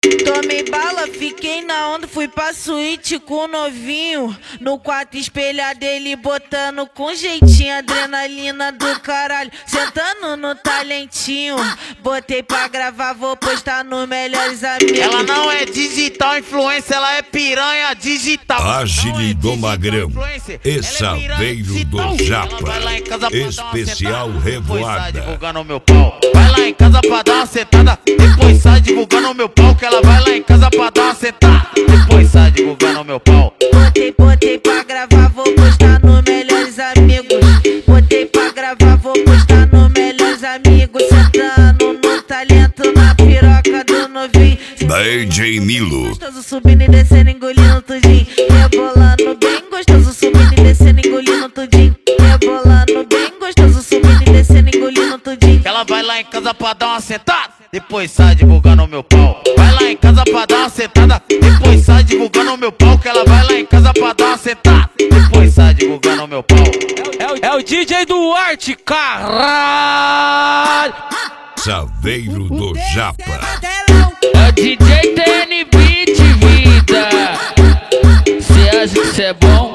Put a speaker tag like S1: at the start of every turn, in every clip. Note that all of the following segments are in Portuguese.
S1: Tomei bala, fiquei na onda, fui pra suíte com o novinho. No quarto espelhado ele botando com jeitinho, adrenalina do caralho, sentando no talentinho. Botei pra gravar, vou postar no Melhores Amigos.
S2: Ela não é digital influencer, ela é piranha digital.
S3: Agile do Magrão, Saveiro do Japa, especial Revoada.
S2: Divulgando meu pau. Vai lá em casa pra dar uma sentada, depois sai divulgando meu pau. Que ela vai lá em casa pra dar uma sentada, depois sai divulgando meu pau.
S1: Botei pra gravar, vou postar no Melhores Amigos. Botei pra gravar, vou postar no Melhores Amigos. Sentando no talento, na piroca do novinho.
S3: DJ Milo,
S1: Gostoso subindo e descendo, engolindo tudinho. Rebolando bem gostoso, subindo e descendo, engolindo tudinho. Rebolando bem gostoso, subindo e descendo, engolindo tudinho.
S2: Ela vai lá em casa pra dar uma sentada, depois sai divulgando meu pau. Vai lá em casa pra dar uma sentada, depois sai divulgando meu pau. Que ela vai lá em casa pra dar uma sentada, depois sai divulgando meu pau.
S4: É o DJ Duarte, caralho!
S3: Saveiro do Japa.
S4: É o DJ TN Beat, vida. Cê acha que cê é bom?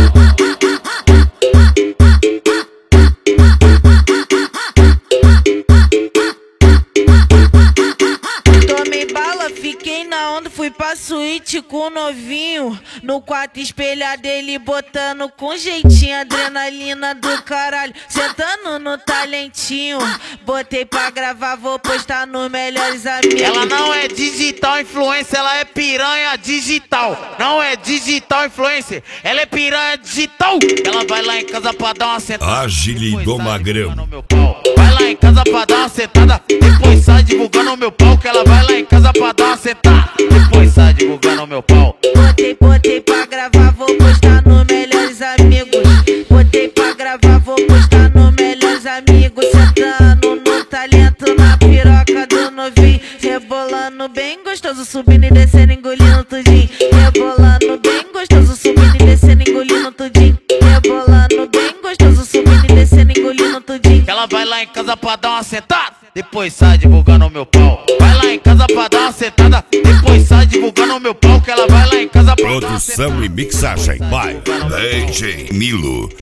S1: Tomei bala, fiquei na onda, fui pra suíte com o novinho. No quarto espelhado ele botando com jeitinho, adrenalina do caralho, sentando no talentinho. Botei pra gravar, vou postar no Melhores Amigos.
S2: Ela não é digital influencer, ela é piranha digital. Não é digital influencer, ela é piranha digital. Ela vai lá em casa pra dar uma sentada,
S3: Agile do Magrão,
S2: vai lá em casa pra dar uma sentada, depois sai divulgando meu pau. Que ela vai lá em casa pra dar uma sentada, depois sai divulgando meu pau.
S1: Botei pra gravar, vou postar no Melhores Amigos. Botei pra gravar, vou postar no Melhores Amigos. Sentando no talento, na piroca do novinho. Rebolando bem gostoso, subindo e descendo, engolindo tudinho. Rebolando bem gostoso, subindo e descendo, engolindo tudinho. Rebolando bem gostoso, subindo e descendo, engolindo tudinho.
S2: Ela vai lá em casa pra dar uma sentada, depois sai divulgando meu pau. Vai lá em casa pra dar uma sentada, depois sai divulgando meu pau. Que ela vai lá em casa pra dar uma sentada.
S3: produção e mixagem by DJ Milo.